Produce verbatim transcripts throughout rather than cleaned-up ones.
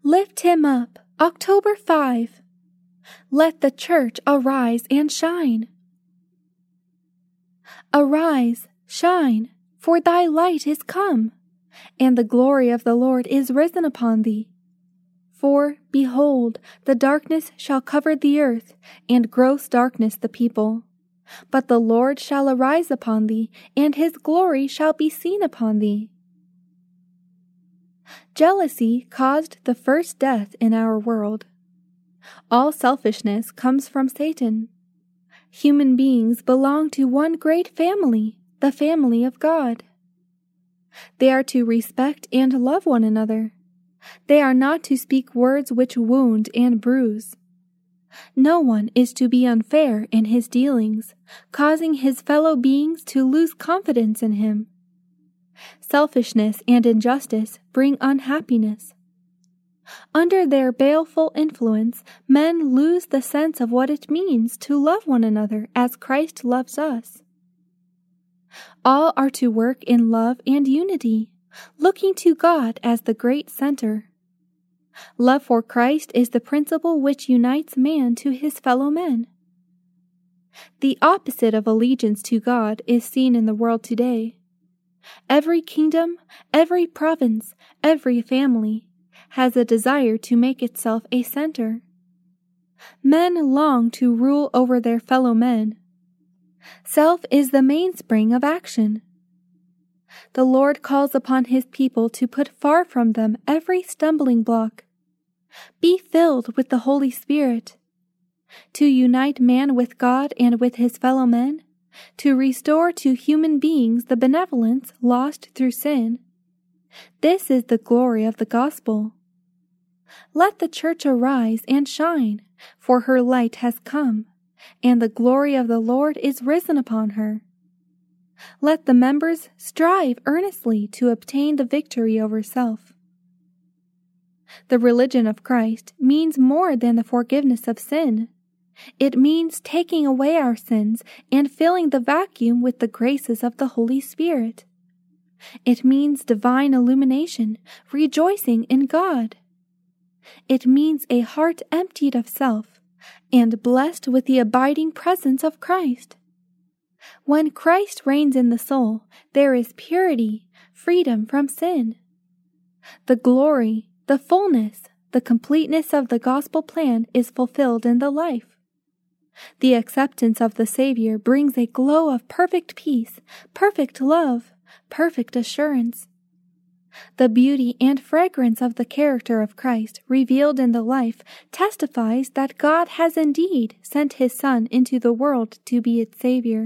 Lift him up, October fifth. Let the church arise and shine. Arise, shine, for thy light is come, and the glory of the Lord is risen upon thee. For, behold, the darkness shall cover the earth, and gross darkness the people. But the Lord shall arise upon thee, and his glory shall be seen upon thee. Jealousy caused the first death in our world. All selfishness comes from Satan. Human beings belong to one great family, the family of God. They are to respect and love one another. They are not to speak words which wound and bruise. No one is to be unfair in his dealings, causing his fellow beings to lose confidence in him. Selfishness and injustice bring unhappiness. Under their baleful influence, men lose the sense of what it means to love one another as Christ loves us. All are to work in love and unity, looking to God as the great center. Love for Christ is the principle which unites man to his fellow men. The opposite of allegiance to God is seen in the world today. Every kingdom, every province, every family has a desire to make itself a center. Men long to rule over their fellow men. Self is the mainspring of action. The Lord calls upon his people to put far from them every stumbling block. Be filled with the Holy Spirit. To unite man with God and with his fellow men, to restore to human beings the benevolence lost through sin. This is the glory of the gospel. Let the church arise and shine, for her light has come, and the glory of the Lord is risen upon her. Let the members strive earnestly to obtain the victory over self. The religion of Christ means more than the forgiveness of sin. It means taking away our sins and filling the vacuum with the graces of the Holy Spirit. It means divine illumination, rejoicing in God. It means a heart emptied of self and blessed with the abiding presence of Christ. When Christ reigns in the soul, there is purity, freedom from sin. The glory, the fullness, the completeness of the gospel plan is fulfilled in the life. The acceptance of the Savior brings a glow of perfect peace, perfect love, perfect assurance. The beauty and fragrance of the character of Christ revealed in the life testifies that God has indeed sent his Son into the world to be its Savior.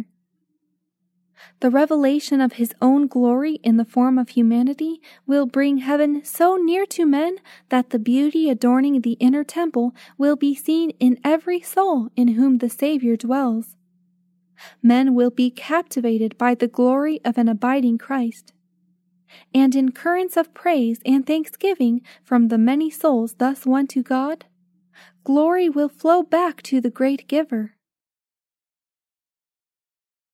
The revelation of his own glory in the form of humanity will bring heaven so near to men that the beauty adorning the inner temple will be seen in every soul in whom the Savior dwells. Men will be captivated by the glory of an abiding Christ. And in currents of praise and thanksgiving from the many souls thus won to God, glory will flow back to the great Giver.